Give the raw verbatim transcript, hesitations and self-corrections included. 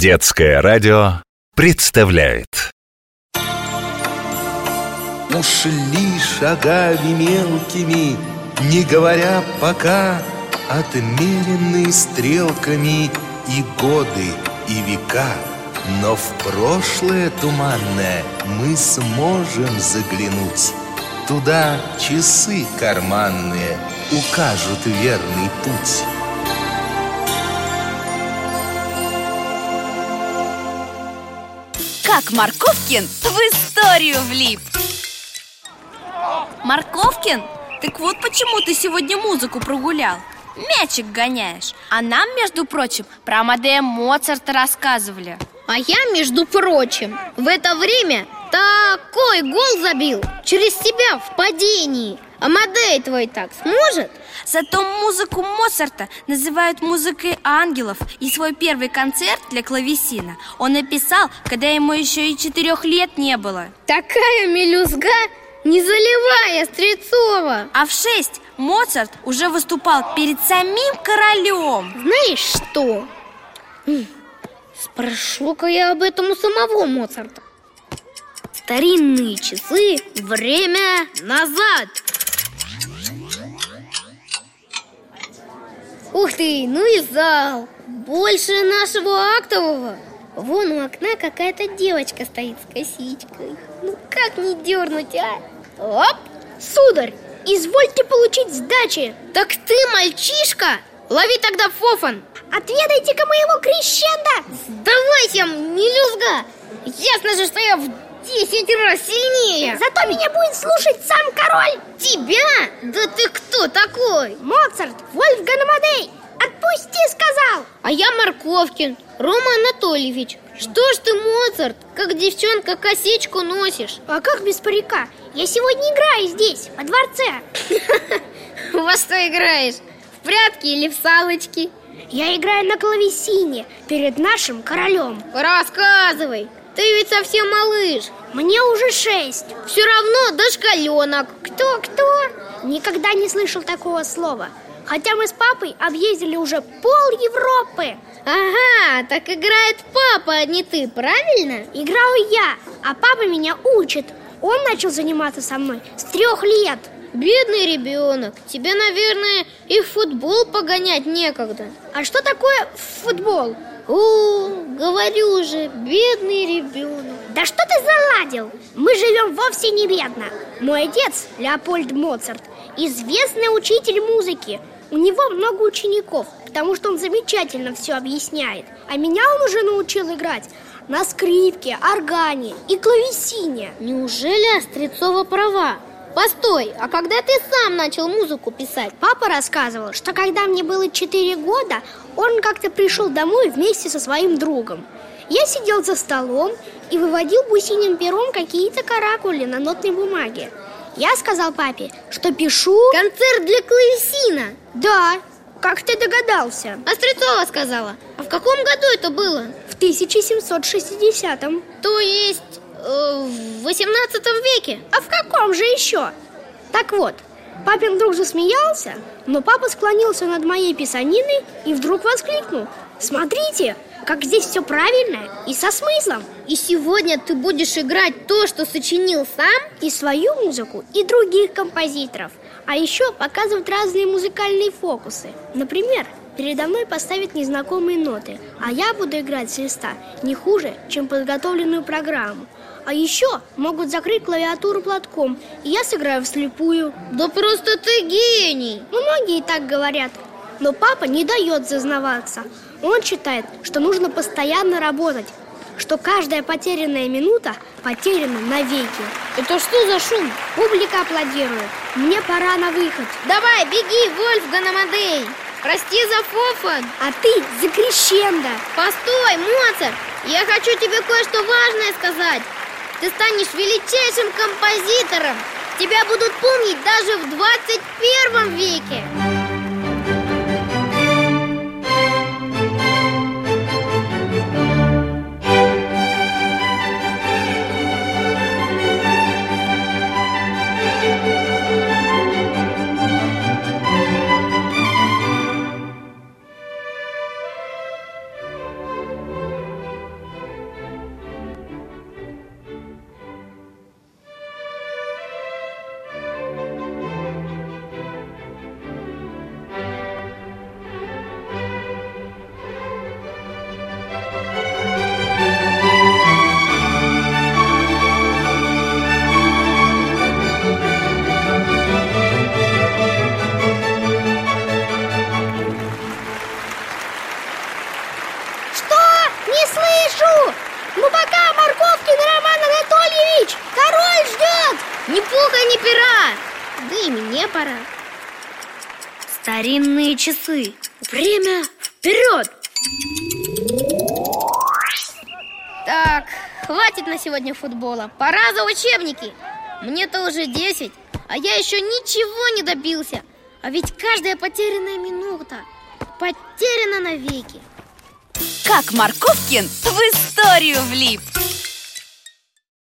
Детское радио представляет. Ушли шагами мелкими, не говоря пока, отмеренные стрелками и годы, и века. Но в прошлое туманное мы сможем заглянуть. Туда часы карманные укажут верный путь. Как Морковкин в историю влип. Морковкин, так вот почему ты сегодня музыку прогулял. Мячик гоняешь. А нам, между прочим, про Амадея Моцарта рассказывали. А я, между прочим, в это время такой гол забил через себя в падении. Амадей твой так сможет? Зато музыку Моцарта называют музыкой ангелов. И свой первый концерт для клавесина он написал, когда ему еще и четырех лет не было. Такая мелюзга, не заливая Стрельцова. А в шесть Моцарт уже выступал перед самим королем. Знаешь что? Спрошу-ка я об этом у самого Моцарта. Старинные часы, время назад. Ух ты, ну и зал. Больше нашего актового. Вон у окна какая-то девочка стоит с косичкой. Ну как не дернуть, а? Оп! Сударь, извольте получить сдачи. Так ты мальчишка? Лови тогда фофан. Отведайте-ка моего крещенда. Сдавайся, мелюзга. Ясно же, что я в десять раз сильнее. Зато меня будет слушать сам король. Тебя? Да ты кто такой? Моцарт, Вольфган Амадей. Отпусти, сказал. А я Морковкин, Рома Анатольевич. Что ж ты, Моцарт, как девчонка косичку носишь? А как без парика? Я сегодня играю здесь, во дворце. Во что играешь? В прятки или в салочки? Я играю на клавесине перед нашим королем. Рассказывай. Ты ведь совсем малыш. Мне уже шесть. Все равно дошкаленок. Кто-кто? Никогда не слышал такого слова. Хотя мы с папой объездили уже пол Европы. Ага, так играет папа, а не ты, правильно? Играю я, а папа меня учит. Он начал заниматься со мной с трех лет. Бедный ребенок. Тебе, наверное, и в футбол погонять некогда. А что такое футбол? О, говорю же, бедный ребенок. Да что ты заладил? Мы живем вовсе не бедно. Мой отец, Леопольд Моцарт, известный учитель музыки. У него много учеников, потому что он замечательно все объясняет. А меня он уже научил играть на скрипке, органе и клавесине. Неужели Острецова права? Постой, а когда ты сам начал музыку писать? Папа рассказывал, что когда мне было четыре года, он как-то пришел домой вместе со своим другом. Я сидел за столом и выводил гусиным пером какие-то каракули на нотной бумаге. Я сказал папе, что пишу... Концерт для клавесина. Да, как ты догадался? Острецова сказала. А в каком году это было? В тысяча семьсот шестидесятом. То есть... в восемнадцатом веке. А в каком же еще? Так вот, папин друг засмеялся, но папа склонился над моей писаниной и вдруг воскликнул: смотрите, как здесь все правильно и со смыслом. И сегодня ты будешь играть то, что сочинил сам? И свою музыку, и других композиторов. А еще показывать разные музыкальные фокусы. Например, передо мной поставят незнакомые ноты, а я буду играть с листа не хуже, чем подготовленную программу. А еще могут закрыть клавиатуру платком, и я сыграю вслепую. Да просто ты гений! Многие так говорят, но папа не дает зазнаваться. Он считает, что нужно постоянно работать, что каждая потерянная минута потеряна навеки. Это что за шум? Публика аплодирует. Мне пора на выход. Давай, беги, Вольфган Амадей! Прости за фофан. А ты за крещендо. Постой, Моцарт! Я хочу тебе кое-что важное сказать. Ты станешь величайшим композитором. Тебя будут помнить даже в двадцать первом веке. Не слышу! Ну пока, Морковкин Роман Анатольевич! Король ждет! Ни пуха, ни пера! Да и мне пора. Старинные часы. Время вперед! Так, хватит на сегодня футбола. Пора за учебники. Мне-то уже десять, а я еще ничего не добился. А ведь каждая потерянная минута потеряна навеки. Как Морковкин в историю влип.